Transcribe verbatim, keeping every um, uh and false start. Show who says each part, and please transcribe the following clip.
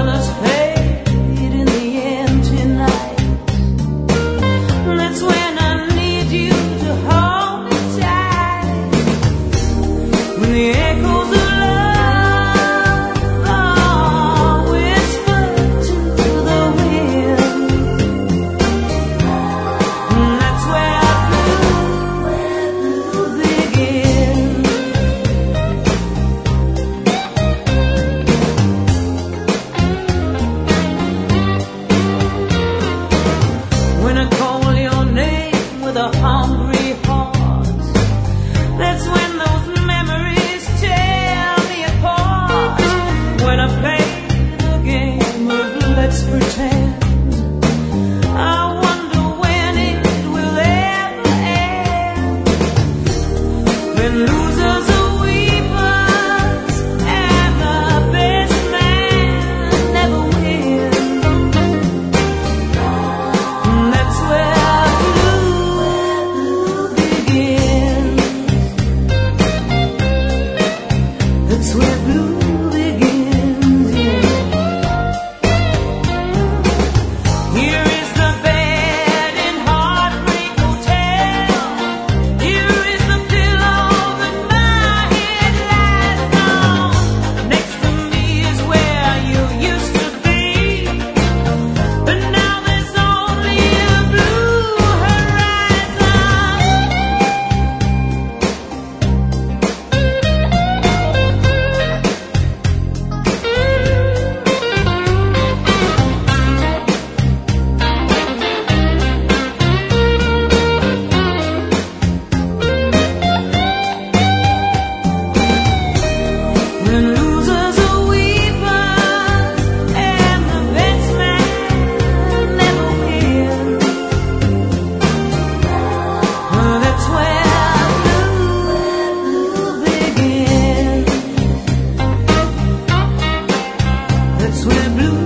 Speaker 1: colors fade in the empty night. That's when I need you to hold me tight. When the echoes of love are whispered to the wind, that's where blue begins. When I call your name with a hungry heart, that's when those memories tear me apart. When I play the game of let's pretend, I wonder when it will ever end. When losers are weepers and the best man never wins, that's where blue begins. That's where blue begins, yeah. Here is the bed in Heartbreak Hotel. Here is the pillow that my head lies on. Next to me is where you used to be, but now there's only a blue horizon. When losers are weepers and the best man never wins, that's where blue begins. That's where blue